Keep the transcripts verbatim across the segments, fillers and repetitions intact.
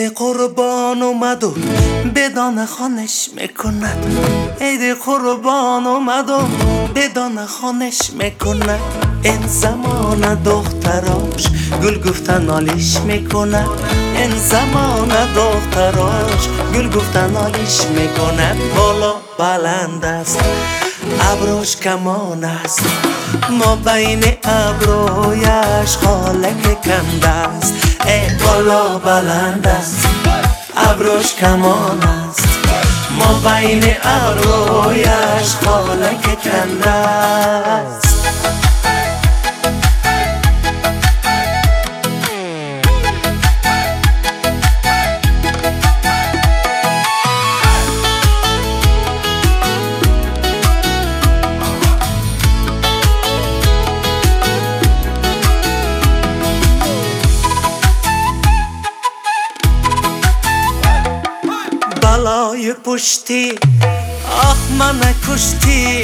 عید قربان اومد و به دانه خانش میکند، عید قربان اومد و به دانه خانش میکند. این زمان دختراش گل گفتن آلیش میکند، این زمان دختراش گل گفتن آلیش میکند. بالا بلند است ابروش کمان است، ما بین ابرویش خالک کنده است. ای بالا بلند است ابروش کمان است، ما بین ابرویش خالک کنده است. بلای پشتی آخ من کشتی،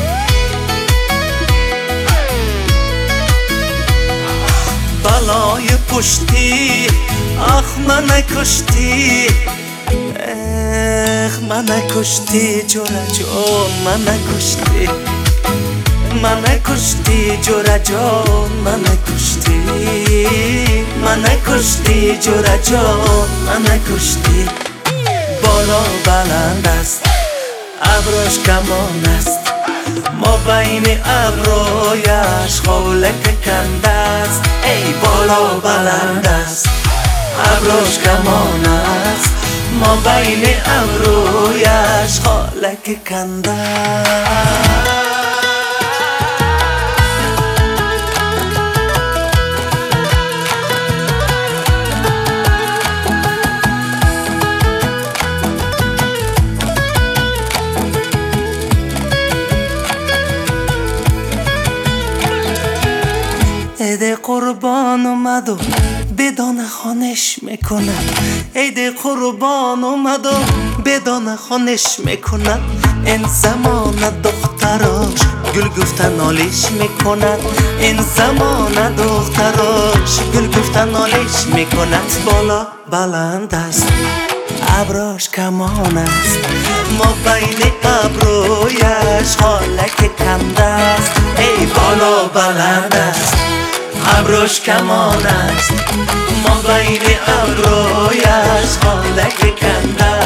بلای پشتی آخ من کشتی، اخ من کشتی جورا جون من کشتی، من کشتی جورا جون من کشتی، من کشتی جورا جون من کشتی. بالا بلند است ابروش کمان است، ما بین ابرویش خالک کنده است. ای بالا بلند است ابروش کمان است، ما بین ابرویش خالک کنده است. عید قربان اومد و به دانه خانش میکند، عید قربان اومد و به دانه خانش میکند. این زمان دختراش گل گفتن آلیش میکند، این زمان دختراش گل گفتن آلیش میکند. بالا بلند است ابروش کمان است، ما بین ابرویش خالک کنده است. ای بالا بلند است ابروش کمان است، ما بین ابرویش خالک کنده